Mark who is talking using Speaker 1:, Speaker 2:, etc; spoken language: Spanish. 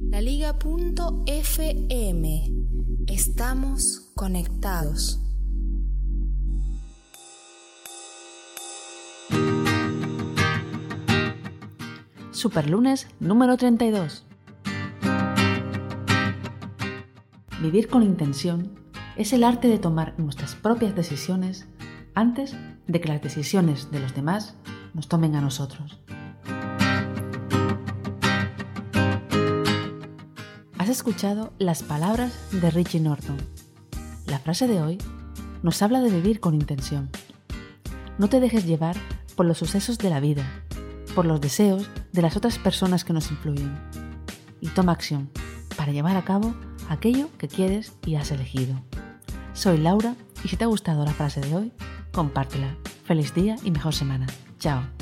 Speaker 1: laliga.fm. Estamos conectados.
Speaker 2: Superlunes número 32. Vivir con intención es el arte de tomar nuestras propias decisiones antes de que las decisiones de los demás nos tomen a nosotros. Has escuchado las palabras de Richie Norton. La frase de hoy nos habla de vivir con intención. No te dejes llevar por los sucesos de la vida, por los deseos de las otras personas que nos influyen. Y toma acción para llevar a cabo aquello que quieres y has elegido. Soy Laura y si te ha gustado la frase de hoy, compártela. Feliz día y mejor semana. Chao.